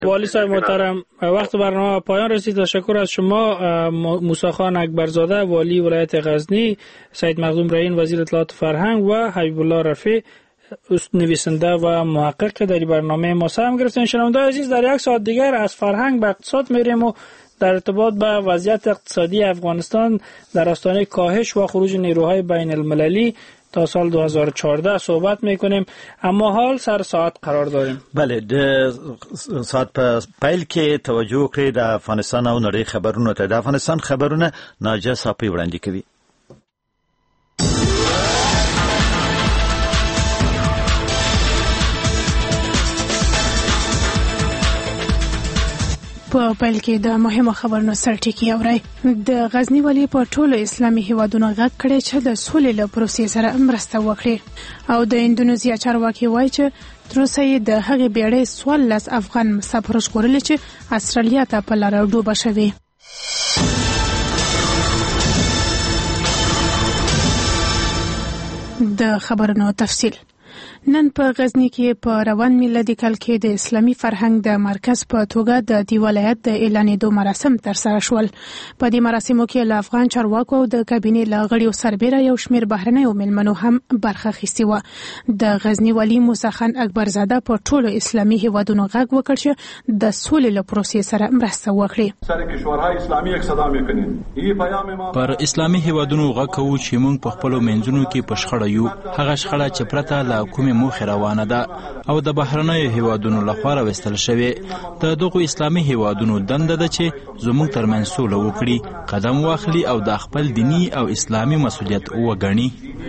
والی صاحب محترم، وقت برنامه پایان رسید. تشکر از شما موسی خان اکبرزاده والی ولایت غزنی، سید مخدوم رعین وزیر اطلاعات و فرهنگ و حبیب الله رفیع نویسنده و محقق که در برنامه ما سهم گرفتین. شنوندگان عزیز، در یک ساعت دیگر از فرهنگ به اقتصاد میریم و در ارتباط به وضعیت اقتصادی افغانستان در آستانه کاهش و خروج نیروهای بین المللی تا سال 2014 صحبت میکنیم، اما حال سر ساعت قرار داریم. بله، د ساعت په پیل کې توجه کړئ د افغانستان او نړۍ خبرونو ته. د افغانستان خبرونه ناجیه صافی وړاندې کوي. په پیل کې د مهمو خبرونو سرټکی اورئ. د غزنی والی په ټولو اسلامي هیوادونو غږ کړی چې د سولې له پروسې سره مرسته وکړي، او د اندونیزیا چارواکي وایي چې تر اوسه یې د هغې بیړۍ 14 افغان مسافر ژغورلي چې استرالیا ته په لاره ډوبه شوي. د خبرونو تفصیل. نن په غزنی کې په روان میلادي کال کې د اسلامي فرهنګ د مرکز په توګه د دې ولایت د اعلانېدو مراسم ترسره شول. په دې مراسمو کې له افغان چارواکو او د کابینې له غړیو سربیره یو شمېر بهرنیو مېلمنو هم برخه اخیستې وه. د غزنی والي موسی خان اکبرزاده په ټولو اسلامي هیوادونو غږ وکړ چې د سولې له پروسې سره مرسته وکړي. پر اسلامي هیوادونو غږ کوو چې موږ په خپلو منځونو کې په شخړه یو، هغه شخړه چې پرته له کومې موخې روانه ده او د بهرنیو هیوادونو لخوا راوستل شوې. د دغو اسلامي هیوادونو دنده ده چې زموږ ترمنځ سوله وکړي، قدم واخلي او د خپل دینی او اسلامي مسؤلیت وګڼي.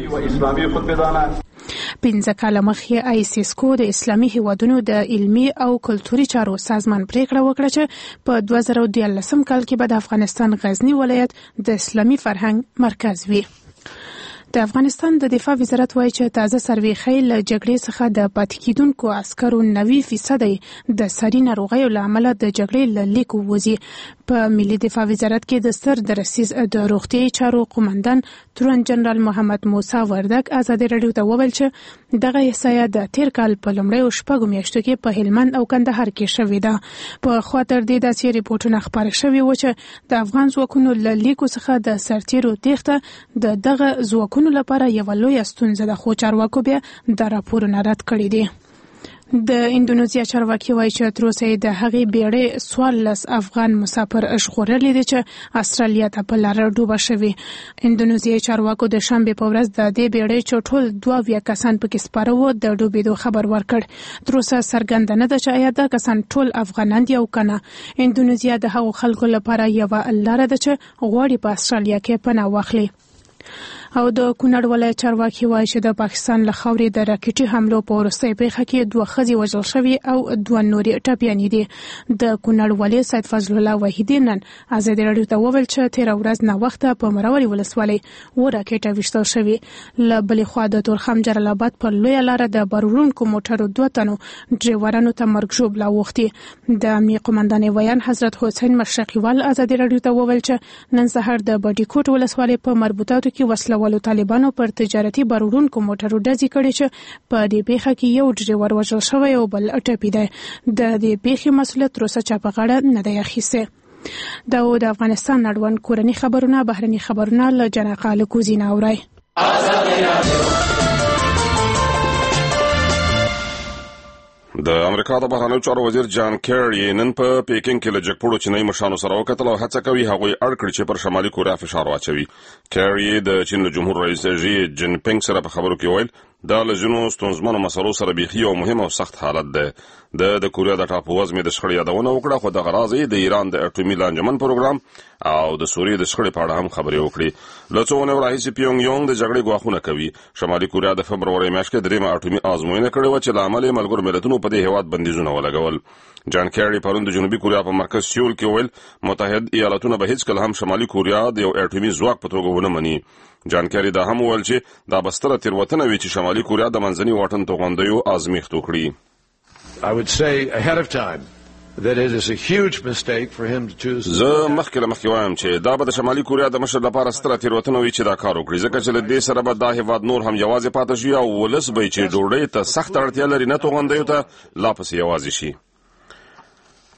15 کاله مخکې آیسیسکو د اسلامي هیوادونو د علمي او کلتوري چارو سازمان پریکړه وکړه چې په 2013 کال کې به د افغانستان غزنی ولایت د اسلامي فرهنګ مرکز وي. د افغانستان د دفاع وزارت وایي چې تازه سروې ښیي له جګړې څخه د پاتې کېدونکو عسکرو 90% د ساري ناروغیو له امله د جګړې له لیکو وځي. په ملي دفاع وزارت کې د سر درسیز د روغتیايي چارو قومندان تورن جنرال محمد موسی وردک ازادي راډیو ته وویل چې دغه احصایه د تیر کال په لومړیو 6 میاشتو کې په هلمند او کندهار کې شوې ده. په خوا تر دې داسې ریپورټونه خپاره شوي و چې د افغان ځواکونو له لیکو څخه د سرتیرو تېښته د دغه ځواکونو لپاره یو لوی ستونزه ده، خو چارواکو بیا د راپورونه رد کړي دي. د اندونیزیا چارواکي وایي چې تر اوسه د هغې بیړۍ 14 افغان مسافر ژغورلي دي چې استرالیا ته په لاره ډوبه شوي. اندونیزیایي چارواکو د شنبې په ورځ د دې بیړۍ چې ټول 22 کسان پکې سپاره وو د ډوبېدو خبر ورکړ. تر اوسه څرګنده نه ده چې آیا دا کسان ټول افغانان دي او که نه. اندونیزیا د هغو خلکو لپاره یوه لاره ده چې غواړي په استرالیا کې پناه واخلي. او د کونړ ولایت چارواکي وایي چې د پاکستان له خاورې د راکټي حملو په وروستۍ پیښه کې 2 ښځې وژل شوي او 2 نورې ټپیانې دي. د کونړ والي سید فضل الله وحیدي نن ازادي راډیو ته وویل چې تېره ورځ ناوخته په مراوري ولسوالۍ راکټ ویشتل شوي. له بلې خوا د تورخم جلال آباد پر لویه لاره د بار وړونکو موټرو 2 تنو ډریورانو ته مرګ ژوبله اوښتې. د امنیه قومندان ویان حضرت حسین مشرقیوال ازادي راډیو ته وویل چې نن سهار د بډي کوټ ولسوالۍ په مربوطاتو کې وسله والو طالبانو پر تجارتي بار وړونکو موټرو ډزې کړې چې په دې پیښه کې یو ډریور وژل شوی او بل ټپي دی. د دې پیښې مسؤلیت تر اوسه چا په غاړه نه دی اخیستی. دا و د افغانستان اړوند کورني خبرونه. بهرني خبرونه له جنقه الکوزي نه اورئ. د امریکا د بهرنیو چارو وزیر جان کیری نن په پیکینګ کې له جګپوړو چینایي مشرانو سره وکتل او هڅه کوي هغوی اړ کړي چې پر شمالي کوریا فشار واچوي. کیری د چین له جمهور رئیس ژي جن پینګ سره په خبرو کې ویل دا له ځینو ستونزمنو مسلو سره بیخي یو مهم او سخت حالت دی. د کوریا د ټاپو وزمې د شخړې یادونه وکړه، خو دغه راز یې د ایران د اټومي لانجمن پروګرام او د سوریې د شخړې په اړه هم خبرې وکړي. له څو اونیو راهیسې پیونګ یانګ د جګړې ګواښونه کوي. شمالي کوریا د فبرورۍ میاشت کې 3مه اټومي ازموینه کړې وه چې له امله یې ملګرو ملتونو په دې هېواد بندیزونه ولګول. جان کیری پرون د جنوبي کوریا په مرکز سیول کې ویل متحد ایالاتونه به هیڅکله هم شمالي کوریا د یو اټومي ځواک په توګه ونه مني. جان کیری دا هم ویل چې دا بستره تیروتنه وي چې شمالي کوریا د منځني واټن توغندیو ازمیښت وکړي. I would say ahead of time that it is a huge mistake for him to choose. زه مخکې وایم چې دا به د شمالي کوریا د مشر لپاره ستره تیروتنه وي چې دا کار وکړي، ځکه چې له دې سره به دا هېواد نور هم یوازې پاتې شي او ولس به چې ډوډۍ ته سخت اړتیا لري نه توغندیو ته لا پسې یوازې شي.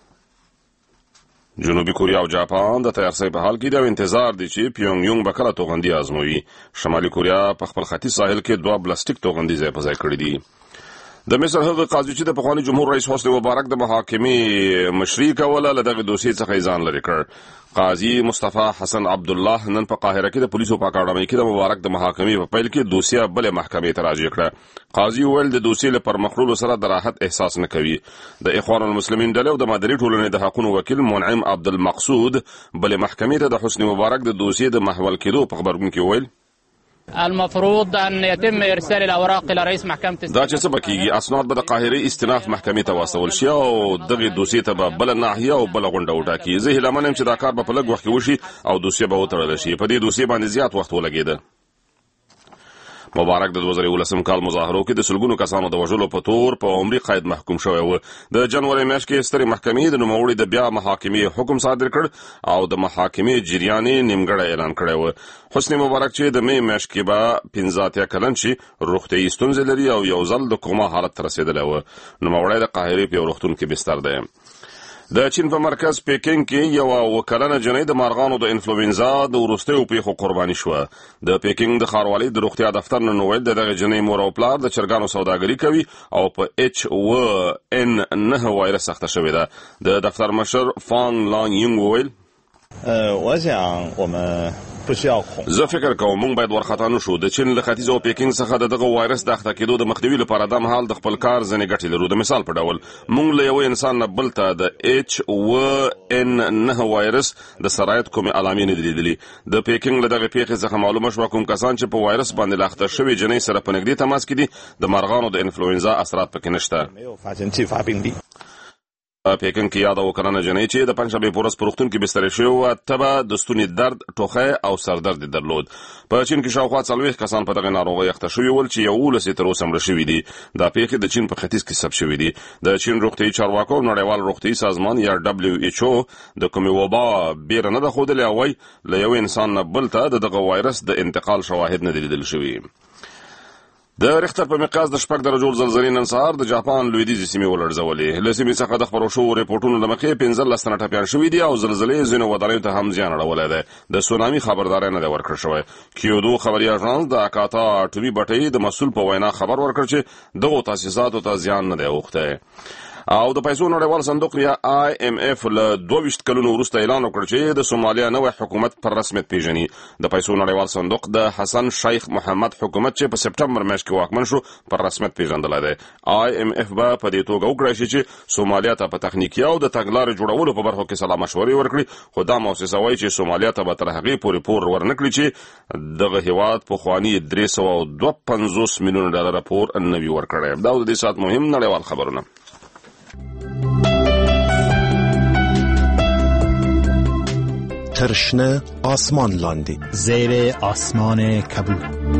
جنوبي کوریا او جاپان د تیارسۍ په حال کې د انتظار دي چې پیونګ یونګ به کله توغندي آزموي. شمالي کوریا په خپل ختیځ ساحل کې 2 بلاستیک توغندي ځای په ځای کړي دي. د مصر هغه قاضي چې د پخواني جمهور رئیس حسني مبارک د محاکمې مشري کوله له دغه دوسیې څخه ځان لري کړ. قاضي مصطفی حسن عبدالله نن په قاهره کې د پولیسو په اکاډمۍ کې د مبارک د محاکمې په پیل کې دوسیه بل محکمې ته راجع کړه. قاضي وویل د دوسیې له پرمخړلو سره د راحت احساس نه کوي. د اخوان المسلمین ډلې او د مدني ټولنې د حقوقو وکیل منعم عبدالمقصود بل محکمې ته د حسني مبارک د دوسیې د محول کېدو په خبرګون کې وویل المفروض ان يتم ارسال الاوراق الى رئيس محكمه دا چې څه بکیږي اسناد به د قاهره استئناف محکمې ته واستول شي او دغه دوسیې ته به بل ناحیه او بل غونډه وټاکي. زه هیله منم چې دا کار به په لږ وخت کې وشي او دوسیې به وتړل شي. په دې دوسیې باندې زیات وخت ولګېده. مبارک د 2019 کال مظاهرو کې د سلګونو کسانو د وژلو په تور په عمري قید محکوم شوی و. د جنوري میاشت کې سترې محکمې د نوموړي د بیا محاکمې حکم صادر کړ او د محاکمې جریان نیمګړی اعلان کړی و. حسني مبارک چې د می میاشت کې به 15 کلن شي روغتیايي ستونزې لري او یو ځل د کوما حالت ته رسیدلی و. نوموړی د قاهرې په یو روغتون کې بستر دی. د چین په مرکز پیکینګ کې یو وکلنه جنۍ د مارغانو د انفلوئنزا د وروستیو پیښو قرباني شوه. د پیکینګ د ښاروالۍ د روغتیا دفتر نن وویل د دغه جنۍ مور او پلار د چرګانو سوداګري کوي او په H1N9 وایرس اخته شوې ده. د دفتر مشر فان لانګ یونګ وویل زه فکر کوم موږ باید ورخطا نشو. د چین له ختیځ او پیکینګ څخه دغه وایرس د اخته کېدو د مخنیوي لپاره د مهال د خپل کار ځینې ګټې لرو. د مثال په ډول موږ له یو انسان نه بل ته د H1N9 وایرس د سرایت کومې علامې نه دي لیدلې. د پیکینګ له دغه پیښې څخه معلومه شوه کوم کسان چې په وایرس باندې له اخته شوې جنۍ سره په نږدې تماس کې دي د مارغانو د انفلوئنزا اثرات پکې نشته. پیکینګ کې یاد وکړنه جنۍ چې د پنځشنبې په ورځ په روغتون کې بستر شوې وه تبه د ستوني درد ټوخی او سردرد درلود. په چین کې شاوخوا 40 کسان په دغه ناروغۍ اخته شوي ول چې 11 تر اوسه مړه شوي دي. دا پیښې د چین په ختیځ کې ثبت شوي دي. د چین روغتیايي چارواکو نړیوال روغتیايي سازمان یا WHO د کومې وبا بیره نه ده ښودلې او وایي له یو انسان نه بل ته دغه وایرس د انتقال شواهد نه دي لیدل شوي. د ریختر په مقیاس د 6 درجو زلزلې نن سهار د جاپان لویدیځې سیمې ولړزولې. له سیمې څخه د خپرو شوو ریپورټونو له مخې 15 تنه ټپیان شوي دي او زلزلې ځینو ودانیو ته هم زیان اړولی دی. د سونامي خبرداری نه دی ورکړل شوی. کیودو خبري اژانس د اکاتا اټومي بټۍ د مسؤل په وینا خبر ورکړ چې دغو تاسیساتو ته زیان نه دی اوښتی. او د پیسو نړیوال صندوق یا IMF له 22 کلونو وروسته اعلان وکړ چې د سومالیا نوی حکومت پر رسمیت پیژني. د پیسو نړیوال صندوق د حسن شیخ محمد حکومت چې په سپټمبر میاشت کې واکمن شو پر رسمیت پیژندلی دی. IMF به په دې توګه وکړی شي چې سومالیا ته په تخنیکي او د تګلارې جوړولو په برخو کې سلا مشورې ورکړي. خو دا موسسه وایي چې سومالیا ته به تر هغې پورې پور ورنکړي چې دغه هیواد پخواني 352 میلیونه ډالره پور نه وي ورکړی. دا د دې ساعت مهم نړیوال خبرونه. ترشنه آسمان لاندی زیر آسمان کبود.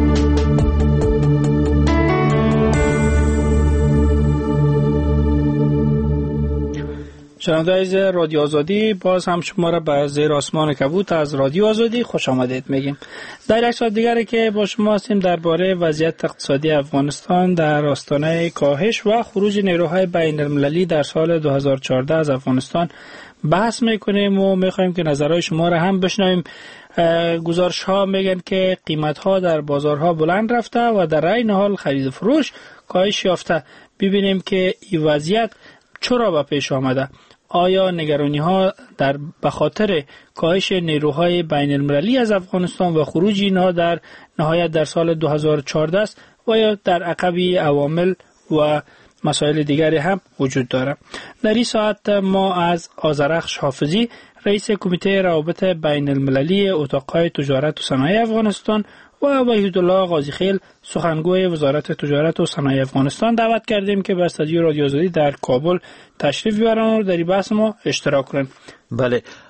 شنوندگان رادیو آزادی، باز هم شما را به زیر آسمان کبود از رادیو آزادی خوش آمدید میگیم. در یک ساعت دیگری که با شما هستیم درباره وضعیت اقتصادی افغانستان در آستانه کاهش و خروج نیروهای بین المللی در سال 2014 از افغانستان بحث میکنیم و میخوایم که نظرهای شما را هم بشنویم. گزارش ها میگن که قیمت ها در بازارها بلند رفته و در عین حال خرید و فروش کاهش یافته. ببینیم که این وضعیت چرا به پیش آمده. آیا نگرانی ها به خاطر کاهش نیروهای بین المللی از افغانستان و خروج اینها در نهایت در سال 2014 است و یا در عقبی عوامل و مسائل دیگری هم وجود دارد؟ در این ساعت ما از آذرخش حافظی رئیس کمیته روابط بین المللی اتاقهای تجارت و صنایع افغانستان و وحیدالله قاضیخیل سخنگوی وزارت تجارت و صنایع افغانستان دعوت کردیم که به استودیو رادیو آزادی در کابل تشریف بیارن و در این بحث ما اشتراک کنند. بله،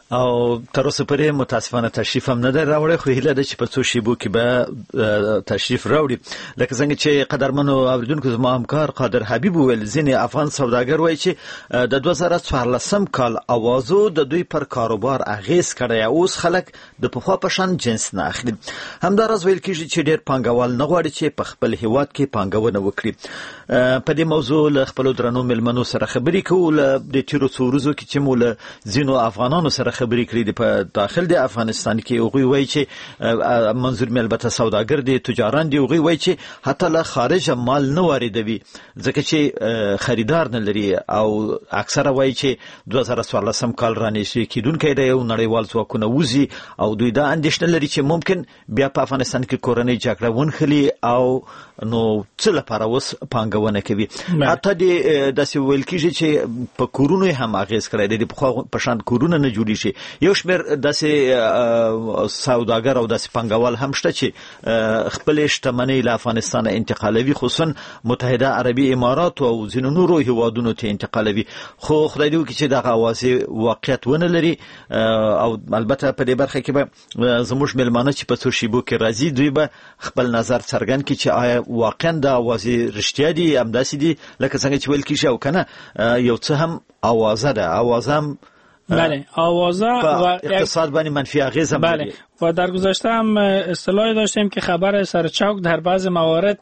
او تر اوسه پرې متاسفانه تشریف هم نه دی راوړی، خو هیله ده چې په څو شیبو کې به تشریف راوړي. لکه څنګه چې قدرمنو اوریدونکو زما همکار قادر حبیب ویل، ځینې افغان سوداګر وایي چې د 2014 کال اوازو د دوی پر کاروبار اغیز کړی، اوس خلک د پخوا په شان جنس نه اخلي. همداراز ویل کېږي چې ډېر پانګوال نه غواړي چې په خپل هیواد کې پانګونه وکړي. په دې موضوع له خپلو درنو مېلمنو سره خبرې کوو. د تیرو څو ورځو کې چې مو له ځینو افغانانو سره خبرې کړې دي په داخل د افغانستان کې، هغوی وایي چې منظور مې البته سوداګر دي، تجاران دي، هغوی وایي چې حتی له خارجه مال نه واردوي ځکه چې خریدار نه لري، او اکثره وایي چې 2014 کال رانږدې کېدونکی دی، یو نړیوال ځواکونه وځي او دوی دا اندېښنه لري چې ممکن بیا په افغانستان کې کورنۍ جګړه ونښلي او نو څه لپاره اوس پانګونه کوي. حتی داسې ویل کېږي چې په کورونو هم اغیز کړی دی، په شان کورونه نه جوړیږي. یو شمېر داسې سوداګر او داسې پانګوال هم شته چې خپل شتمنۍ له افغانستان انتقالوي، خصوصا متحده عربي امارات او ځینو نورو هیوادونو ته انتقالوي. خو خدای دې وکړي چې دغه اوازې واقعیت ونه لري. او البته په دې برخه کې به زموږ مېلمانه چې په څو شیبو کې راځي، دوی به خپل نظر څرګند کړي چې آیا واقعا د اوازې رښتیا دي همداسې دي لکه څنګه چې ویل کېږي او کنه یو څه هم اوازه ده. اوازه هم بله، اوازه و اقتصاد باندې منفی اغیز هم بله. و در گذشته هم اصطلاحی داشتیم که خبر سرچوک در بعض موارد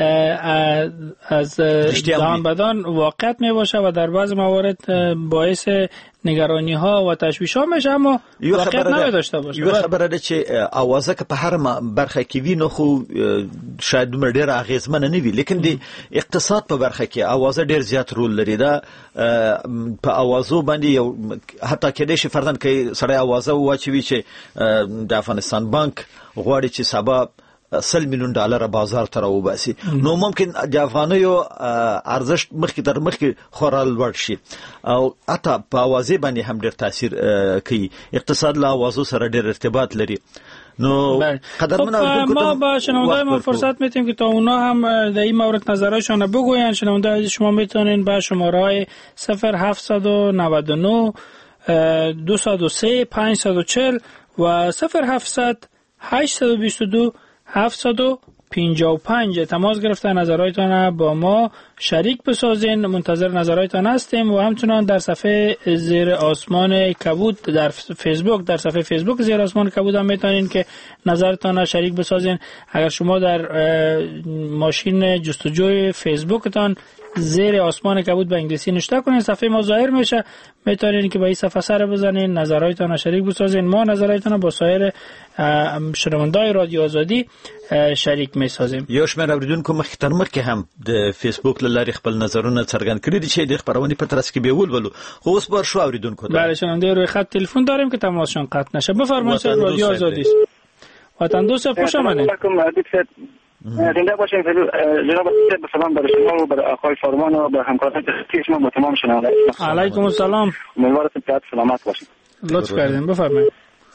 از دان بدان واقعیت می باشه و در بعض موارد باعث نگرانی ها و تشویش ها میشه، اما واقعیت نمی داشته باشه. یو خبره ده چې اوازه که په هر برخه کې وي نو خو شاید دومره ډېره اغیزمنه نه وي، لیکن د اقتصاد په برخه کې اوازه ډېر زیات رول لري. دا په اوازو باندې یو حتی کېدای شي فرضاً که سړی اوازه واچوي چې د افغانستان بانک غواړي چې سبا $100 میلیون بازار ته راوباسي، نو ممکن د افغانیو ارزښت مخکې تر مخکې خورا لوړ شي او حتی په اوازې باندې هم ډېر تاثیر کوي. اقتصاد له اوازو سره ډېر ارتباط لري. نو ما با شنونده ما فرصت میتیم که تا اونا هم در این مورد نظرشان بگوین. شنونده شما میتونین با شماره 0799 203 540 و 0700 822 755 تماس گرفته نظراتتان با ما شریک بسازین. منتظر نظراتتان هستیم و همچنان در صفحه زیر آسمان کبود در فیسبوک، در صفحه فیسبوک زیر آسمان کبود هم میتونین که نظرتان شریک بسازین. اگر شما در ماشین جستجوی فیسبوکتان زیر آسمان کبود به انگلیسی نوشته کنین، صفحه ما ظاهر میشه، میتونین که با این صفحه سر بزنین، نظراتتان شریک بسازین. ما نظراتتان با سایر شنوندای رادیو آزادی شریک میسازیم. یو شمېر اوریدونکو مخکې تر مخکې هم د فیسبوک له لارې خپل نظرونه څرګند کړي دي چې د خبرونې په ترڅ کې به ولولو، خو اوس بار شو اوریدونکو بله شنونده روی خط تلفن داریم که تماسشون قطع نشه. بفرمایید رادیو آزادی است. وطن دوست خوش آمدید. زنده باشین. جناب به سلام برای شما و برای آقای فرمان و به همکاران تخصیصی شما با تمام شنونده. علیکم السلام. امیدوارم که سلامت باشین. لطف کردین. بفرمایید.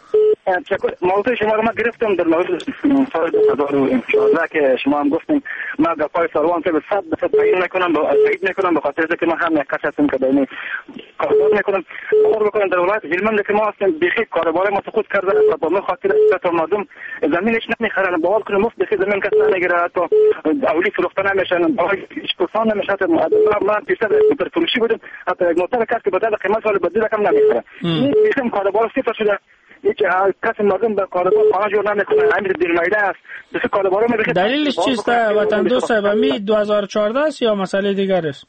موضوع شما رو ما گرفتم در مورد سال 2014 که شما هم گفتین. ما گپای سروان که به 100% تایید نکنم به خاطر اینکه ما هم یک کس هستیم که دائمی کاربار میکنم. باور بکنم در ولایت هلمند که ما هستیم بیخی کاربار ما سقوط کرده و با خاطر تا مردم زمینش نمیخرن. باور کنم مفت بیخی زمین کس نمیگیره، تا اولی فروخته نمیشن، هیچ پرسان نمیشه. ما پیشتر سوپر فروشی بودم، حتی یک موتور کس که بدل قیمت ولی بدل کم نمیخره. این بیخی کاربار صفر شده. هیچ کس مردم به کاربار خانه جور نمیکنه. همین دلمیده است. بسیار کاربارا میگه دلیلش چیست وطن دوست صاحب؟ می 2014 است یا مسئله دیگر است؟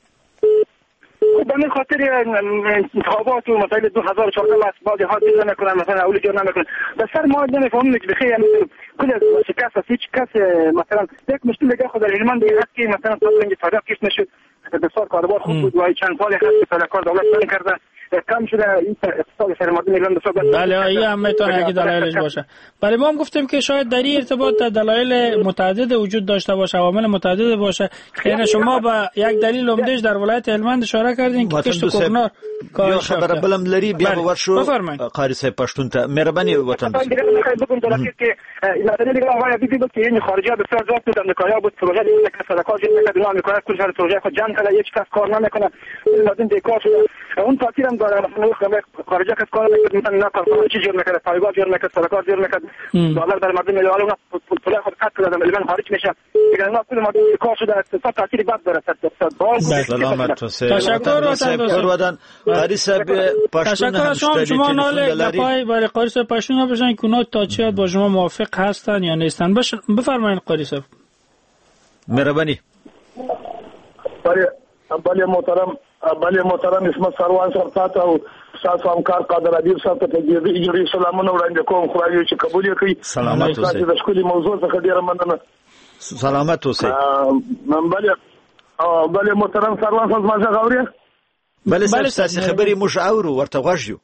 به این خاطر انتخابات و مسائل 2014 است. بعضی ها دیگه نمیکنن، مثلا اولی جور نمیکنن. به سر ما نمیفهمیم که بخیر کل شکست است. هیچ کس مثلا یک مشکل دیگه خود در هلمند هست که مثلا اینج فردا کیش نشد. بسیار کاربار خوب بود و چند سال هست که کار دولت نکرده. کم شده این اقتصاد سرمایه‌داری ایران بسیار. بله این هم میتونه یکی دلایلش باشه. ولی ما هم گفتیم که شاید در این ارتباط دلایل متعدد وجود داشته باشه، عوامل متعدد باشه. یعنی شما با یک دلیل عمدهش در ولایت هلمند اشاره کردین که کشت کوکنار یو خبره بلم لري بیا ورشو قاری صاحب پښتون ته مهرباني وطن بگم که مثلا دیگه آقای بیبی که این خارجی بسیار زیاد بود، امریکایی بود، پروژه دیگه که صدقات دیگه دنیا آمریکایی کل شهر پروژه خود جمع کرده، هیچ کس کار نمیکنه، لازم بیکار شده. اون تاثیر هم داره، مثلا خارجه کس کار میکنه، مثلا نقل چی جور میکنه، پایگاه جور میکنه، سرکار جور میکنه، دولت برای مردم میده، حالا پول خود قطع کرده، من خارج میشه. دیگه نه کل مردم کار شده، تاثیر بد داره. سلامت توسه. تشکر ودان قاری صاحب پشتون هم شما ناله پای برای قاری صاحب پشتون بشن که اونا تا چه با شما موافق هستن یا نیستن. بفرمایید قاری صاحب. مهربانی. بله محترم اسمت سروان صاحب ته او تاسو همکار قادر ادیب صاحب ته جوړي سلامونه وړاندې کوم. خدای چې قبول کړي. سلامت اوسئ. د ښکلي موضوع څخه ډیره مننه. سلامت اوسئ. بله محترم سروان صاحب ما څنګه اورئ؟ بله تاسو خبرې موږ اورو ورته غوږ.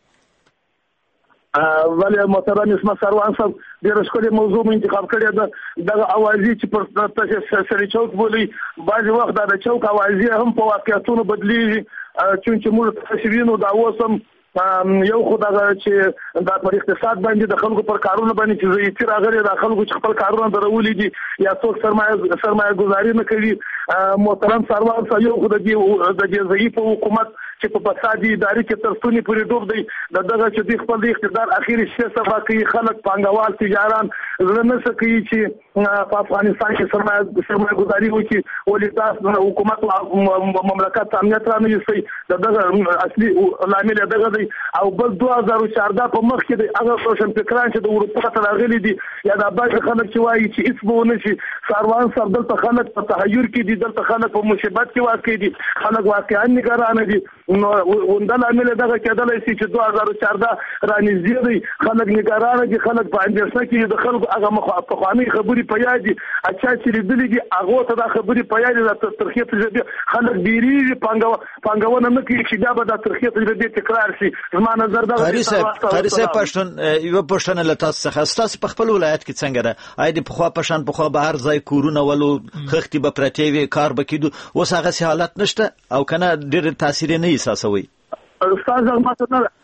ولی محترم اسمت سروان صاحب ډېر ښکلې موضوع مو انتخاب کړې ده. دغه اوازې چې پر سړي چوک بولي بعضې وخت دا د چوک اوازې هم په واقعیتونو بدلېږي، چونکې موږ تاسې وینو دا اوس هم یو خو دغه چې دا پر اقتصاد باندې د خلکو پر کارونه باندې چې ضعیفي راغلې ده، خلکو چې خپل کارونه درولي دي یا څوک سرمایه ګزاري نه کوي. محترم سروان صاحب یو خو د دې ضعیفه حکومت چې په فسادي ادارې کې تر ستوني پورې ډوب دی، دغه چې دوی خپل د اقتدار اخیری شی صفا کوي، خلک پانګوال تجاران زړه نه څه کوي چې په افغانستان کې سرمایه ګزاري وکړي، ولې تاسو حکومت مملکت امنیت را نه یوسي. دغه اصلي لامل دغه دی. او بل 2014 په مخ کې د هغه روشن فکران چې د اروپا ته راغلي دي یا د بعض خلک چې وایي چې هیڅ به ونه شي. سروان صاحب دلته خلک په تحیر کې دي، دلته خلک په مصیبت کې واقع دي، خلک واقعا نگران دي. نو وندل عامل دغه کېدلای شي چې 2014 رانږدې دی، خلک نگران دي، خلک په اندېښنه کې د خلکو هغه پخوانۍ خبرې په یاد دي، اچھا چې لیدلې دي هغه ته دا خبرې په یاد دي. ترخې تجربې خلک ډېریږي، پانګونه نه کوي چې بیا به دا ترخې تجربې تکرار شي. زما نظر دا قاری صاحب پښتون یو پښتنه له تاسو څخه تاسو په خپل ولایت کې څنګه ده؟ آیا د پخوا پشان پخوا به هر ځای کورونه ولو خښتې به پرتې وي، کار به کېدو، اوس هغسې حالت نشته او که نه ډېر تاثیر نه احساسوئ؟ استاد ماته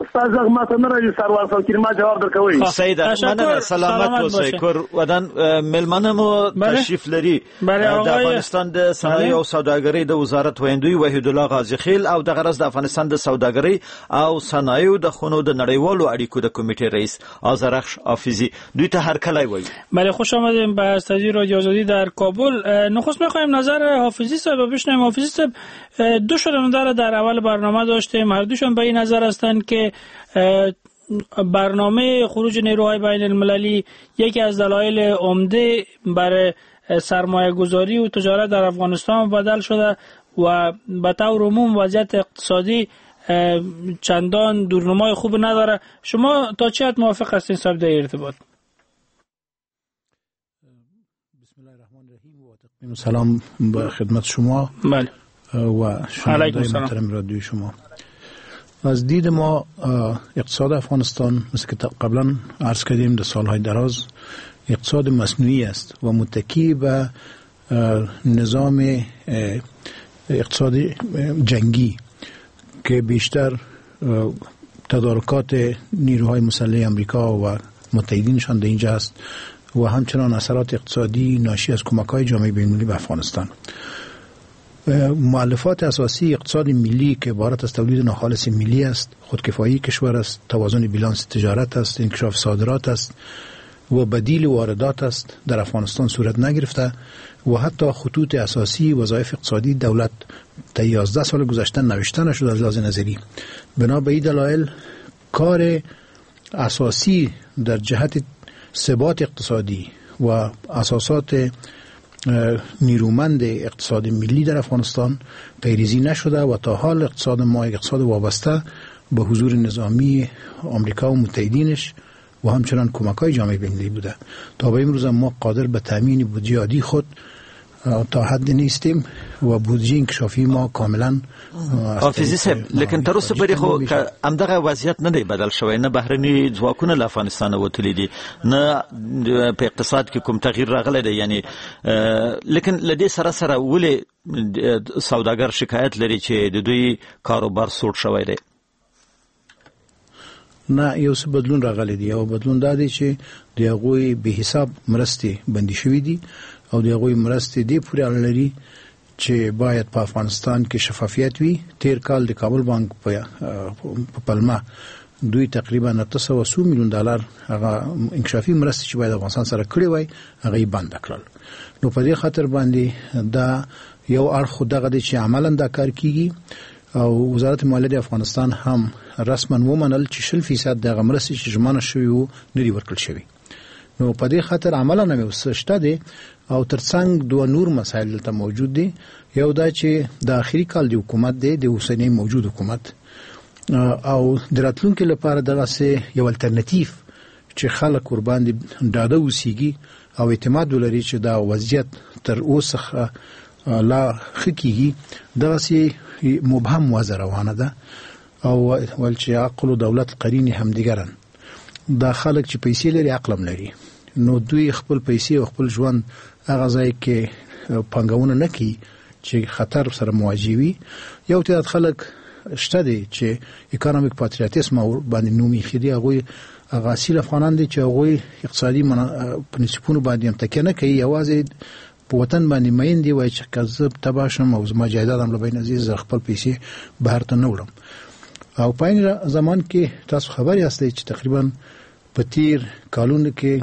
نه راځي سروان صاحب چې ما جواب درکوي. سیده مننه. سلامت اوسئ. کور ودان ملمنه مو تشریف لري د افغانستان د صنایع او سوداګرۍ د وزارت ویندوی وحید الله غازی خیل او د غرض د افغانستان د سوداګرۍ او صنایع د خونو د نړیوالو اړیکو د کمیټې رئیس آذرخش حافظی دوی ته هر کله وایي. بله خوش آمدیم به استودیو رادیو آزادی در کابل. نخست می‌خوایم نظر حافظی صاحب بشنویم. حافظی صاحب دو شنونده در اول برنامه داشتیم، هر دوشون به این نظر هستند که برنامه خروج نیروهای بین المللی یکی از دلایل عمده برای سرمایه گذاری و تجارت در افغانستان بدل شده و به طور عموم وضعیت اقتصادی چندان دورنمای خوب نداره. شما تا چه حد موافق هستین صاحب در ارتباط؟ بسم الله الرحمن الرحیم و تقدیم سلام به خدمت شما. بله. و شنوندگان محترم رادیوی شما. از دید ما اقتصاد افغانستان مثل که قبلا عرض کردیم در سالهای دراز اقتصاد مصنوعی است و متکی به نظام اقتصاد جنگی که بیشتر تدارکات نیروهای مسلح امریکا و متحدینشان در اینجا است و همچنان اثرات اقتصادی ناشی از کمک‌های جامعه بین‌المللی به افغانستان. مؤلفات اساسی اقتصاد ملی که عبارت از تولید ناخالص ملی است، خودکفایی کشور است، توازن بیلانس تجارت است، انکشاف صادرات است و بدیل واردات است، در افغانستان صورت نگرفته و حتی خطوط اساسی وظایف اقتصادی دولت تا 11 سال گذشته نوشته نشده از لحاظ نظری. بنا به این دلایل کار اساسی در جهت ثبات اقتصادی و اساسات نیرومند اقتصاد ملی در افغانستان پیریزی نشده و تا حال اقتصاد ما اقتصاد وابسته به حضور نظامی آمریکا و متحدینش و همچنان کمک‌های جامعه بین‌المللی بوده. تا به امروز ما قادر به تامین بودجه عادی خود تا حد نیستیم و بودجه انکشافی ما کاملا حافظی صاحب لیکن تر اوسه پورې خو همدغه وضعیت نه دی بدل شوی، نه بهرني ځواکونه له افغانستان وتلي دي، نه په اقتصاد کې کوم تغییر راغلی دی. یعنی لیکن لدې سره ولې سوداګر شکایت لري چې د دوی کاروبار سوړ شوی دی؟ نه یو څه بدلون راغلی دی او بدلون دا دی چې د هغوی به حساب مرستې بندي شوې دي او د هغوی مرستې دې پورې اړه لري چې باید په افغانستان کې شفافیت وي. تیر کال د کابل بانک په پلمه دوی تقریبا 900 میلیون ډالر هغه انکشافي مرستې چې باید افغانستان سره کړی وای هغه یې بند کړل. نو په دې خاطر باندې دا یو اړخ دغه د چې عملاً دا کار کیږي او وزارت مالیه د افغانستان هم رسما ومنل چې 0% دغه مرستې چې ژمنه شوی وو نه دی ورکړل شوی. نو په دې خاطر عملاً هم وسشته دي او ترڅنګ دوه نور مسایل دلته موجود دي. یو دا چې د اخیری کال د حکومت دی د اوسنۍ موجود حکومت او د راتلونکو لپاره دغه سه یو الټرناتیو چې خلک قربان دي ډاډه وسیږي او اعتماد ولري چې دا وضعیت تر اوسه لا خکېږي. دغه سه مبهم وضع روانه ده او ول چې عقل دولت قرینه همدیګرن دا خلک چې پیسې لري عقلم لري نو دوی خپل پیسې او خپل ژوند هغه ځای کې پنګونه نه کوي چې خطر سره مواجه وي. یو تعداد خلک شته دي چې اکونومیک پاتریوتیزم باندې نومي خېدي هغه اصیل افغانان دي چې هغه اقتصادي پرنسپونو باندې هم تکیه نه کوي یوازې په وطن باندې مین دي وای چې کذب تباشم او زما جایداد هم لبین عزیز خپل پیسې بهر ته نه وړم. او په زمان کې تاسو خبري یاستئ چې تقریبا په تیر کالونو کې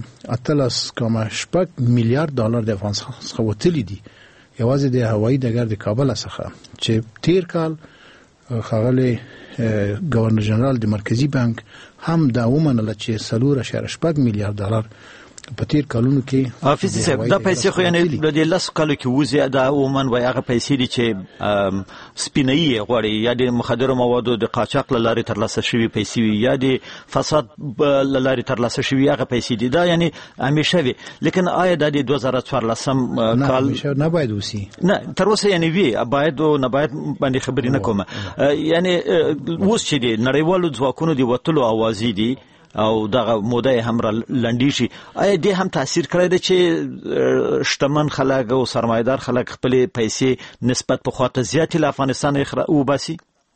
18.8 میلیارډ ډالر د افغانستان څخه وتلي دي یوازې د هوایي ډګر د کابل څخه چې تیر کال خغلی گورنر جنرال د مرکزی بانک هم دا ومنله چې 3.8 میلیارډ ډالر په تیر کالونو کې حافظ صاحب دا پیسې خو یعنی د لاس کالو کې وزه دا ومن وای هغه پیسې دي چې سپینایي غوړي یا د مخدر موادو د قاچاق لارې تر لاسه شوی پیسې یا د فساد لارې تر لاسه شوی هغه پیسې دي دا یعنی همیشه وي. لیکن آیا د 2014 کال نه باید وسی نه تر اوسه یعنی وی باید او نه باید باندې خبرې نه کوم یعنی اوس چې د نړیوالو ځواکونو دی وټلو اوازې دي او دغه موده هم لنډی شي. آیا دې هم تاثیر کړی دی چې شتمن خلک او سرمایدار خلک خپل پیسې نسبت په خاطر زیات له افغانستان او باسي؟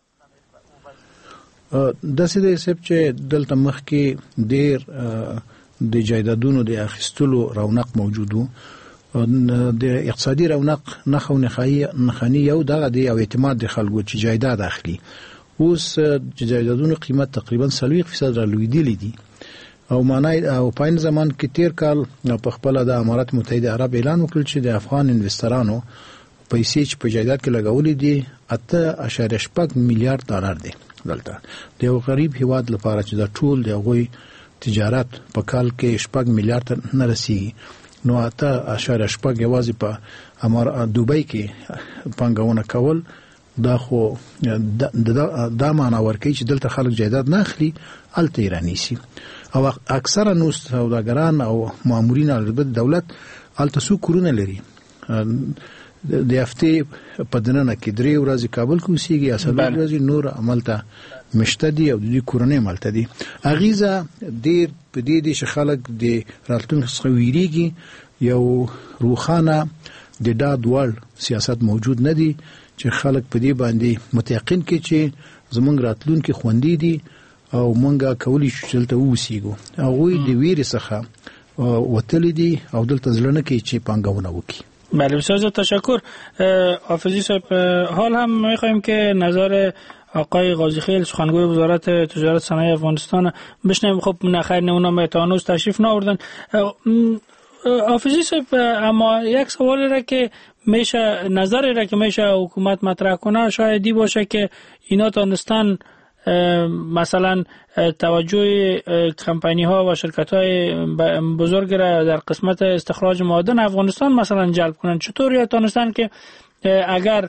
د سې سب چې دلته مخ کې ډیر د جایدادونو د اخیستلو رونق موجودو د اقتصادي رونق نخو نخانی یو دغه دی او اعتماد د خلکو چې جایداد اخلي. اوس جایدادونو قیمت تقریبا 30% را لویدلی دي او معنی او په زمان کې تیر کال په خپل د امارات متحده عرب اعلان وکړ چې د افغان انویسټرانو پیسې چې په جایداد کې لګولې دي 8.8 میلیارډ ډالر دي. دلته د یو غریب هیواد لپاره چې د ټول د غوي تجارت په کال کې 8 میلیارډ نه رسیږي نو 8.8 یوازې په دوبۍ کې پنګونه کول دا خو دا معنا ورکوي چې دلته خلک جایداد نه اخلي الته ایرانی سي او اکثره نو سوداګران او مامورین البته دولت الته سو کورونه لري د هفته په دننه کې 3 ورځې کابل کې اوسېږي اصل ورځې نور عملته مشتدي او د کورونه عملته دي اغیزه ډیر په دې چې خلک د راتلونکي څخه ویریږي یو روخانه د ډاډوال سیاست موجود نه دی چې خلک په دې باندې متيقن کې چې زمونږ راتلونکي خوندې دي او مونږه کولی شو چې دلته ووسیږو هغه د ویرې څخه وتل دي او دلته ځلنه کې چې پنګونه وکړي. بله بسیار تشکر حافظی صاحب. حال هم می‌خوایم که نظر آقای قاضیخیل سخنگوی وزارت تجارت صنایع افغانستان بشنویم. خب نخیر اونا متانوس تشریف نآوردن. حافظی صاحب اما یک سوالی را که میشه نظری را که میشه حکومت مطرح کنه شایدی باشه که اینا تانستن مثلا توجه کمپانی ها و شرکت های بزرگ را در قسمت استخراج معادن افغانستان مثلا جلب کنن. چطور یا تانستن که اگر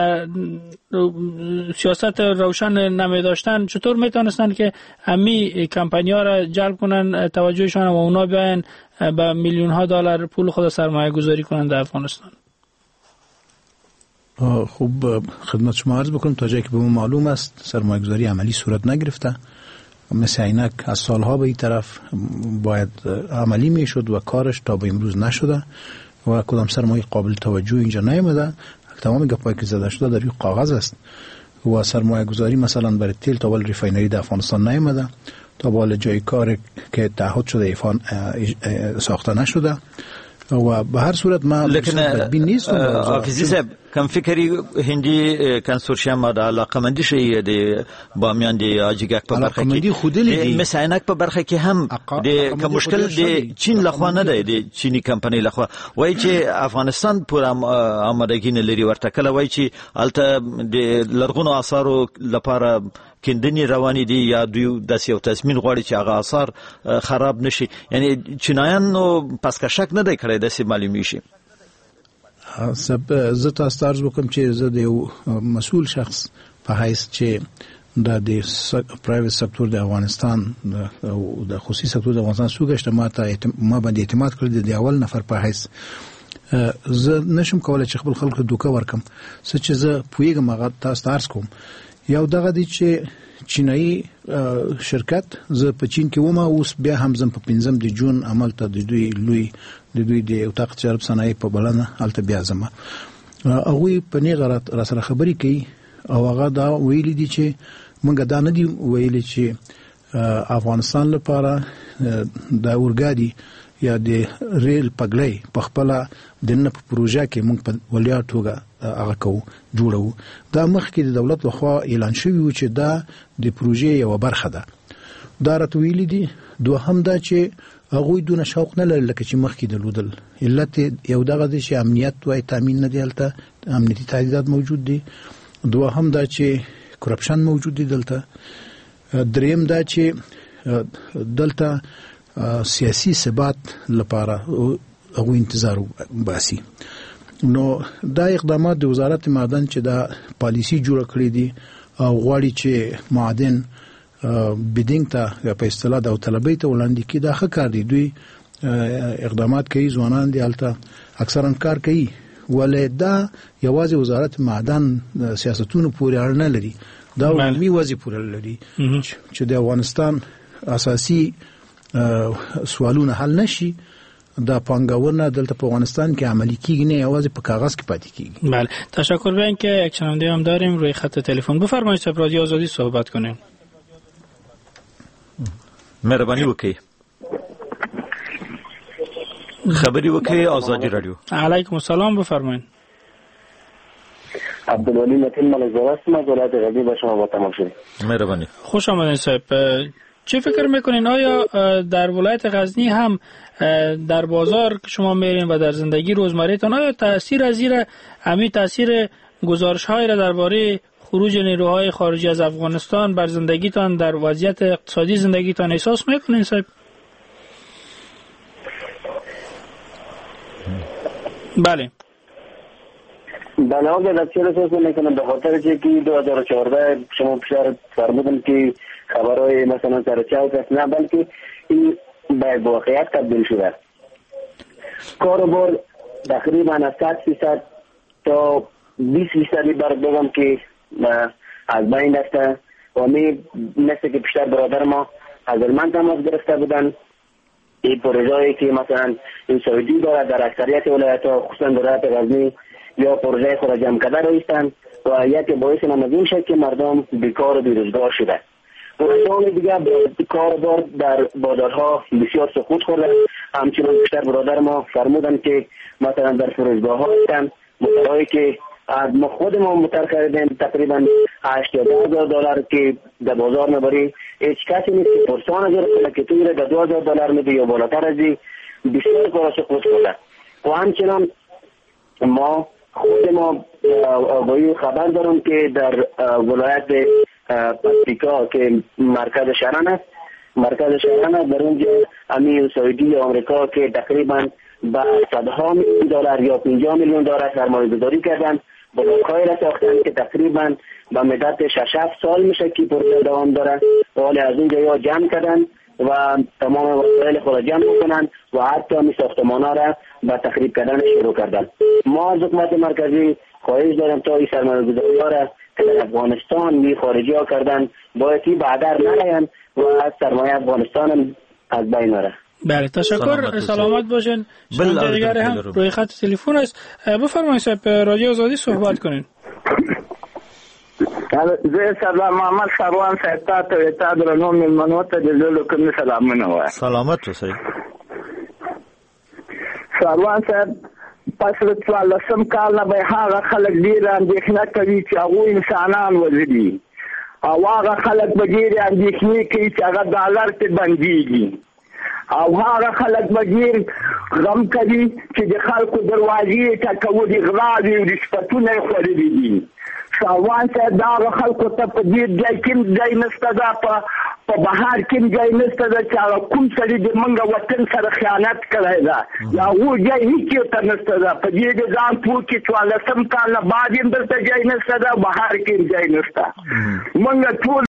سیاست روشن نمی داشتن چطور میتونستن که امی کمپانی ها را جلب کنن توجهشان و اونا بیاین به میلیون ها دلار پول خود سرمایه گذاری کنن در افغانستان؟ خوب خدمت شما عرض بکنم تا جایی که به ما معلوم است سرمایه گذاری عملی صورت نگرفته. مثل اینک از سالها به این طرف باید عملی می شد و کارش تا به امروز نشده و کدام سرمایه قابل توجه اینجا نیامده. تمام گپایی که زده شده در روی کاغذ است و سرمایه گذاری مثلا برای تیل تا بال ریفاینری در افغانستان نیامده تا بال جای کار که تعهد شده ساخته نشده و به هر صورت ما بدبین نیستم. حافظی صاحب کم فکری هندی کنسورشیوم د علاقمندي شي د بامیان د اجګک په برخه کې د مساینک په برخه کې هم د کوم مشکل د چین لخوا نه دی د چینی کمپنی لخوا وایي چې افغانستان پورا آمادګي نه لري ورته کله وایي چې الته د لرغونو آثارو لپاره کندنی رواني دي یا دوی د سیو تصمیم غواړي چې هغه آثار خراب نشي، یعنی چینایان نو پس کا شک نه دی کړی د سی معلومی شي. زه تاسو ته عرض وکم چې زه د یو مسؤل شخص په حیث چې د پرایویت سکتور د افغانستان او د خصوصي سکتور د افغانستان سوګشته ما باندې اعتماد کړی د اول نفر په حیث زه نشم کولای چې خپل خلکو دوکه ورکم. څه چې زه پوهیږم هغه تاسو ته عرض کوم. یو دغه دی چې چینایي شرکت زه په چین کې ومه، اوس بیا هم زم په 5 د جون عمل ته د دوی د اتاق تجارت صنایع په بلنه الته بیا زم. هغوی په نیغه را سره خبرې کوي او هغه دا ویلي دي چې موږ دا نه دی ویلي چې افغانستان لپاره د اورګاډي یا د ریل پګړۍ په خپل د نه په پروژه کې موږ په ولیار توګه هغه کوو جوړو. دا مخکې د دولت لخوا اعلان شوی و چې دا د پروژې یو برخه ده. دا راته ویلي دي. دوهم دا چې هغوی دونه شوق نه لري لکه چې مخکې درلودل. علت یو دغه دی چې امنیت وای تامین نه دی، هلته امنیتي تهدیدات موجود دي. دوهم دا چې کرپشن موجود دی دلته. دریم دا چې دلته سیاسي ثبات لپاره هغوی انتظار باسي. نو دا اقدامات د وزارت معدن چې دا پالیسی جوړ کړی دي او غواړي چې معدن بیدینګ ته په اصطلاح د طلبۍ ته وړاندې کړي، دا ښه کار دی. دوی اقدامات کوي، ځوانان دي هلته اکثرا کار کوي، ولې دا یوازې وزارت معدن سیاستونو پورې اړه نه لري، دا عمومي وضع پورې لري چې د افغانستان اساسي سوالونه حل نشي. دا پانګونه دلته په افغانستان کې عملی کیږي، نه یوازې په کاغذ کې پاتې کیږي. بله، تشکر. بین که یک شنونده هم داریم روی خط تلفن. بفرمایید صاحب، رادیو آزادی صحبت کنیم. مهربانی وکړئ خبری وکړئ. آزادی رادیو. علیکم السلام، بفرمایید. عبدالولی متین ملک‌زاده هستم از ولایت غزنی، با شما با تماس شدیم. مهربانی. خوش آمدید صاحب. چه فکر میکنین آیا در ولایت غزنی هم در بازار که شما میرین و در زندگی روزمره‌تان آیا تاثیر از زیر همین تاثیر گزارش‌های را درباره خروج نیروهای خارجی از افغانستان بر زندگیتان در وضعیت اقتصادی زندگیتان احساس میکنین صاحب؟ بله. بله آقا بسیار احساس میکنم، به خاطر که 2014 شما پیشتر فرمودن که خبرهای مثلا سرچاو است، نه بلکه این به واقعیت تبدیل شده. کاروبار تقریبا از 100% تا 20% بر بگم که از بین رفته و مثل که پیشتر برادر ما از من تماس گرفته بودن. این پروژه‌ای که مثلا این سعودی داره در اکثریت ولایت‌ها خصوصا در ولایت غزنی یا پروژه خود جمع کرده رایستن و یک باعث نمازین شد که مردم بیکار و بیروزگار شده. پروژه‌های دیگه کاروبار در بازارها بسیار سقوط خورده. همچنین بیشتر برادر ما فرمودن که مثلا در فروشگاه‌ها هستن موتورهایی که ما خودمون موتور خریدیم تقریبا $80,000 که در بازار نبری هیچ کسی نیست که پرسان اگر که توی را $2,000 میده یا بالاتر از این بسیار کار سقوط خورده. و همچنان ما خود ما آگاهی خبر دارم که در ولایت پاستیکا که مرکز شهران است در اونجا امیر سعودی آمریکا که تقریبا با صدها میلیون دلار یا 50 میلیون دلار سرمایه گذاری کردن، بلاک‌هایی را ساختن که تقریبا به مدت 6-7 سال میشه که پروژه دوام داره. ولی از اونجا یا جمع کردن و تمام وسایل خود جمع میکنن و حتی می ساختمان‌ها را به تخریب کردن شروع کردن. ما از حکومت مرکزی خواهش دارم تا این سرمایه‌گذاری‌ها را که در افغانستان می خارجی‌ها کردن باید بعدر نرین و سرمایه افغانستان از بین نره. بله، تشکر. سلامت باشین. شما دیگر هم روی خط تلفن است. بفرمایید صاحب، رادیو آزادی صحبت کنین. زه سلام محمد سروان صاحب ته ته درنو ملمنو ته د لولو کوم سلامونه وای. سلامت اوسئ. سروان صاحب پس له 14 کال نه به هغه خلک ډېر اندېښنه کوي چې هغوی انسانان وژلي او هغه خلک به ډېرې اندېښنې کوي چې هغه ډالر کې بندېږي او هغه خلک به ډېر غم کوي چې د خلکو دروازې یې ټکولي غلاوې او رشوتونه یې خوړلي دي. سروان صاحب دا هغه خلکو ته په دې ځای کې ځای نشته ده، په بهر کې ځای نشته ده چې هغه کوم سړي د موږ وطن سره خیانت کړی ده د هغو ځای هېڅ چېرته نشته ده. په دې د ځان پوه کې 14 کال نه بعد یې دلته ځای نشته ده، بهر کې ځای نشته. موږ ټول